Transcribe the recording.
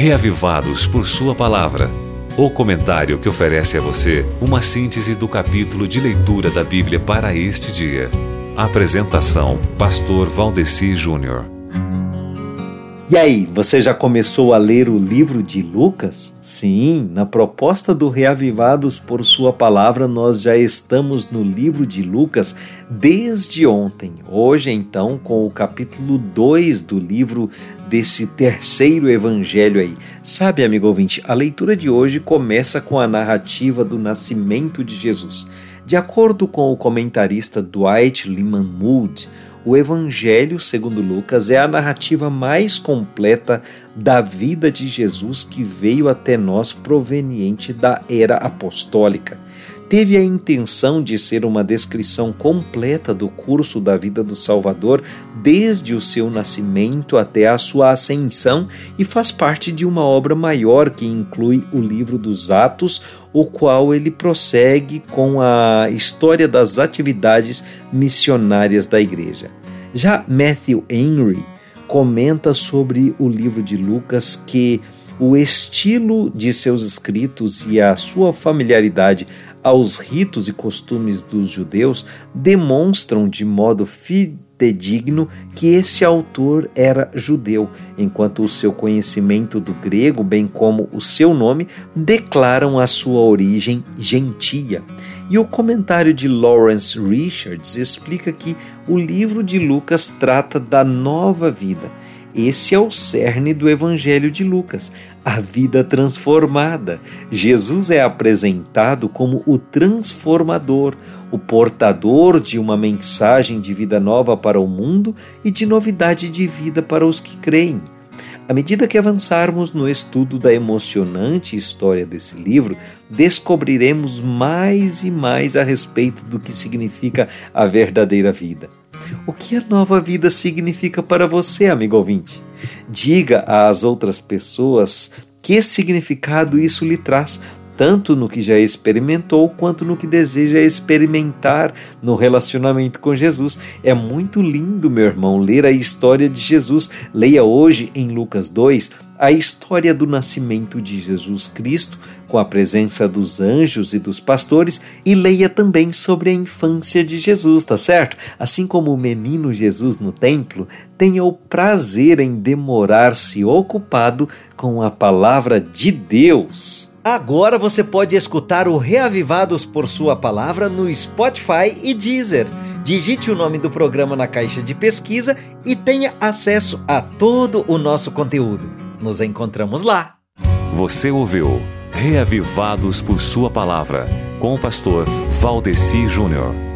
Reavivados por Sua Palavra. O comentário que oferece a você uma síntese do capítulo de leitura da Bíblia para este dia. Apresentação: Pastor Valdeci Júnior. E aí, você já começou a ler o livro de Lucas? Sim, na proposta do Reavivados por Sua Palavra, nós já estamos no livro de Lucas desde ontem. Hoje, então, com o capítulo 2 do livro desse terceiro evangelho aí. Sabe, amigo ouvinte, a leitura de hoje começa com a narrativa do nascimento de Jesus. De acordo com o comentarista Dwight Lyman Moody, o Evangelho segundo Lucas é a narrativa mais completa da vida de Jesus que veio até nós proveniente da era apostólica. Teve a intenção de ser uma descrição completa do curso da vida do Salvador, desde o seu nascimento até a sua ascensão, e faz parte de uma obra maior que inclui o livro dos Atos, o qual ele prossegue com a história das atividades missionárias da igreja. Já Matthew Henry comenta sobre o livro de Lucas que o estilo de seus escritos e a sua familiaridade aos ritos e costumes dos judeus demonstram de modo fidedigno que esse autor era judeu, enquanto o seu conhecimento do grego, bem como o seu nome, declaram a sua origem gentia. E o comentário de Lawrence Richards explica que o livro de Lucas trata da nova vida. Esse é o cerne do Evangelho de Lucas, a vida transformada. Jesus é apresentado como o transformador, o portador de uma mensagem de vida nova para o mundo e de novidade de vida para os que creem. À medida que avançarmos no estudo da emocionante história desse livro, descobriremos mais e mais a respeito do que significa a verdadeira vida. O que a nova vida significa para você, amigo ouvinte? Diga às outras pessoas que significado isso lhe traz, tanto no que já experimentou quanto no que deseja experimentar no relacionamento com Jesus. É muito lindo, meu irmão, ler a história de Jesus. Leia hoje em Lucas 2 a história do nascimento de Jesus Cristo, com a presença dos anjos e dos pastores, e leia também sobre a infância de Jesus, tá certo? Assim como o menino Jesus no templo, tenha o prazer em demorar-se ocupado com a palavra de Deus. Agora você pode escutar o Reavivados por Sua Palavra no Spotify e Deezer. Digite o nome do programa na caixa de pesquisa e tenha acesso a todo o nosso conteúdo. Nos encontramos lá. Você ouviu Reavivados por Sua Palavra, com o pastor Valdeci Júnior.